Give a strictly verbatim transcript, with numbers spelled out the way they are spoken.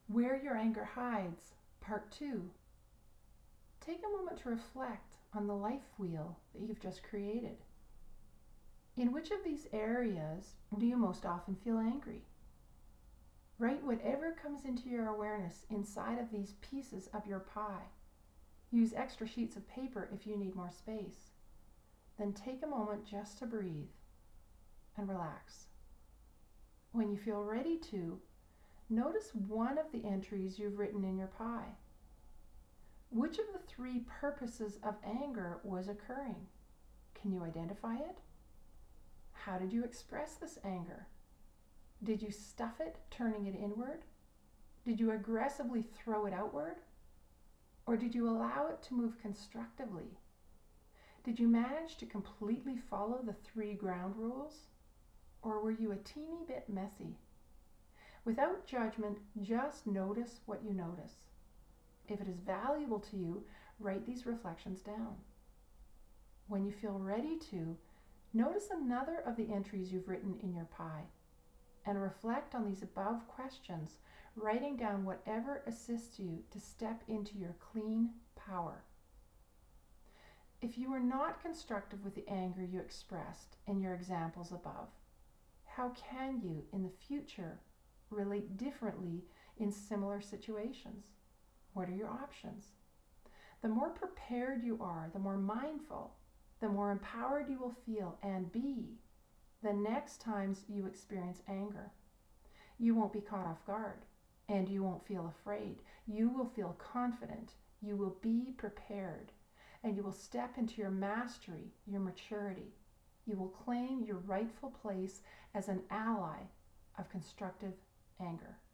Where Your Anger Hides, Part two. Take a moment to reflect on the life wheel that you've just created. In which of these areas do you most often feel angry? Write whatever comes into your awareness inside of these pieces of your pie. Use extra sheets of paper if you need more space. Then take a moment just to breathe and relax. When you feel ready to, notice one of the entries you've written in your pie. Which of the three purposes of anger was occurring? Can you identify it? How did you express this anger? Did you stuff it, turning it inward? Did you aggressively throw it outward? Or did you allow it to move constructively? Did you manage to completely follow the three ground rules? Or were you a teeny bit messy? Without judgment, just notice what you notice. If it is valuable to you, write these reflections down. When you feel ready to, notice another of the entries you've written in your pie and reflect on these above questions, writing down whatever assists you to step into your clean power. If you are not constructive with the anger you expressed in your examples above, how can you in the future relate differently in similar situations? What are your options? The more prepared you are, the more mindful, the more empowered you will feel and be the next times you experience anger. You won't be caught off guard and you won't feel afraid. You will feel confident. You will be prepared and you will step into your mastery, your maturity. You will claim your rightful place as an ally of constructive anger.